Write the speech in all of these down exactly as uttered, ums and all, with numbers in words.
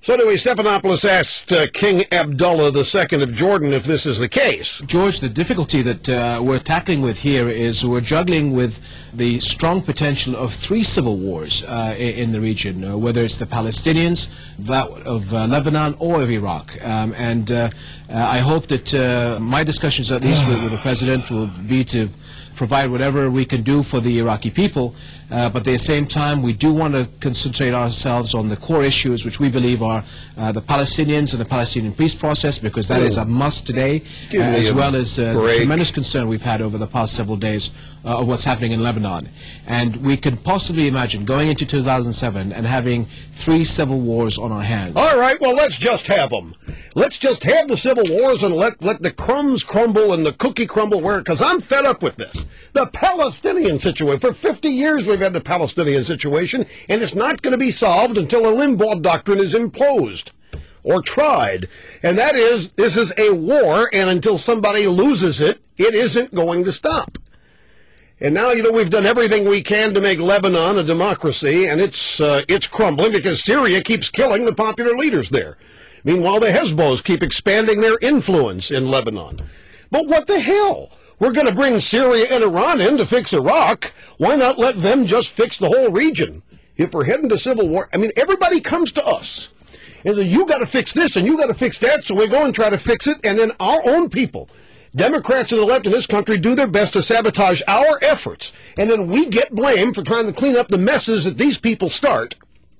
So anyway, Stephanopoulos asked uh, King Abdullah the Second of Jordan if this is the case. George, the difficulty that uh, we're tackling with here is we're juggling with the strong potential of three civil wars uh, in the region, uh, whether it's the Palestinians, that of uh, Lebanon, or of Iraq. Um, and uh, uh, I hope that uh, my discussions, at least with, with the President, will be to provide whatever we can do for the Iraqi people, uh, but at the same time we do want to concentrate ourselves on the core issues which we believe are uh, the Palestinians and the Palestinian peace process, because that Ooh. is a must today, uh, as well as uh, the tremendous concern we've had over the past several days uh, of what's happening in Lebanon. And we can possibly imagine going into two thousand seven and having three civil wars on our hands. All right, well, let's just have them. Let's just have the civil wars and let, let the crumbs crumble and the cookie crumble where, because I'm fed up with this. The Palestinian situation. For fifty years we've had the Palestinian situation, and it's not going to be solved until a Limbaugh doctrine is imposed or tried. And that is, this is a war, and until somebody loses it, it isn't going to stop. And now, you know, we've done everything we can to make Lebanon a democracy, and it's uh, it's crumbling because Syria keeps killing the popular leaders there. Meanwhile, the Hezbollah keep expanding their influence in Lebanon. But what the hell? We're going to bring Syria and Iran in to fix Iraq. Why not let them just fix the whole region? If we're heading to civil war, I mean, everybody comes to us. And you got to fix this and you got to fix that, so we go and try to fix it, and then our own people, Democrats and the left in this country, do their best to sabotage our efforts. And then we get blamed for trying to clean up the messes that these people start.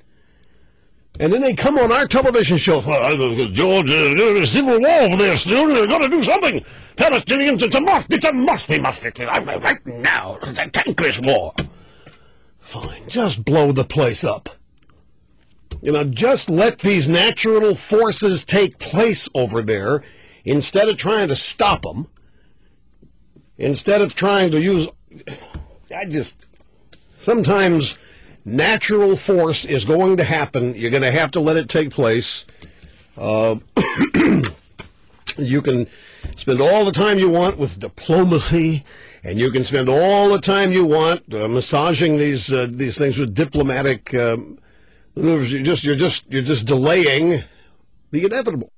And then they come on our television show, oh, George, there's a civil war over there still, they're going to do something. Palestinians, it's a must, it's a must, we must fix it right now. It's a tankless war. Fine, just blow the place up. You know, just let these natural forces take place over there instead of trying to stop them. Instead of trying to use, I just, sometimes natural force is going to happen. You're going to have to let it take place. Uh, you can spend all the time you want with diplomacy, and you can spend all the time you want uh, massaging these uh, these things with diplomatic um, maneuvers. You're just you're just you're just delaying the inevitable.